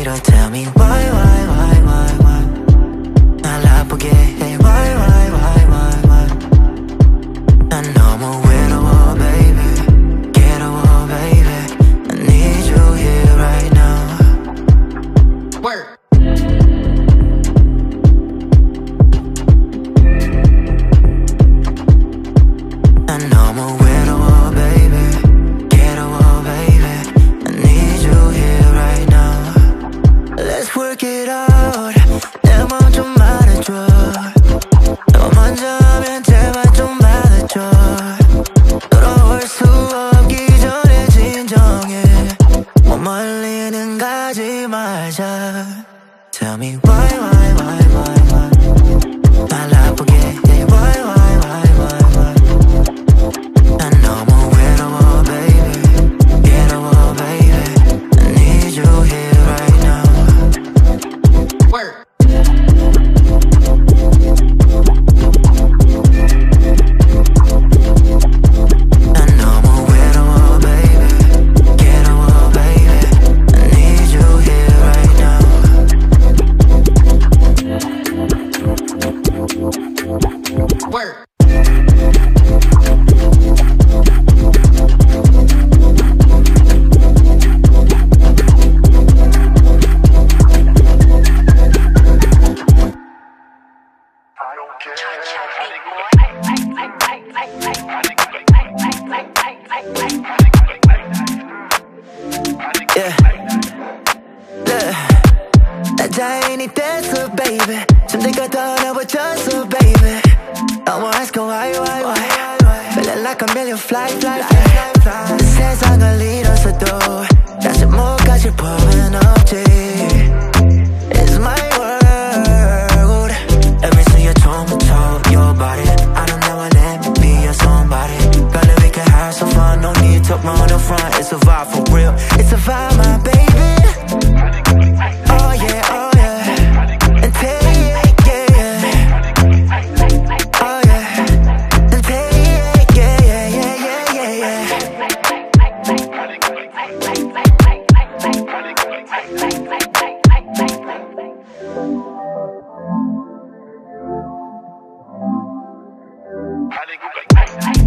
싫어 tell me why 날 아프게 해 why 난 너무 외로워 baby 괴로워 baby I need you here right now Word 난 너무 외로워 baby 괴로워 baby I need you here right now Let's work it out 내 맘 좀 말해줘 너 먼저 하면 제발 좀 받아줘 돌아올 수 없기 전에 진정해 머물리는 가지 말자 Tell me why 날 아프게 해 why 난 너무 외로워 baby 괴로워 baby I need you here right now Word 난 너무 외로워 baby 괴로워 baby I need you here right now Word Yeah, 나 자인이 됐어 baby 숨들까 떠나버렸어 baby 너무 ask why Feeling like a million fly 세상을 잃었어도 다시 못 가질 법은 없지 It's my world Let me see you toe to toe your body I don't ever let me be your somebody Girl, we can have some fun No need to run up front It's a vibe for real It's a vibe my baby Oh yeah And take yeah Oh yeah And take yeah I think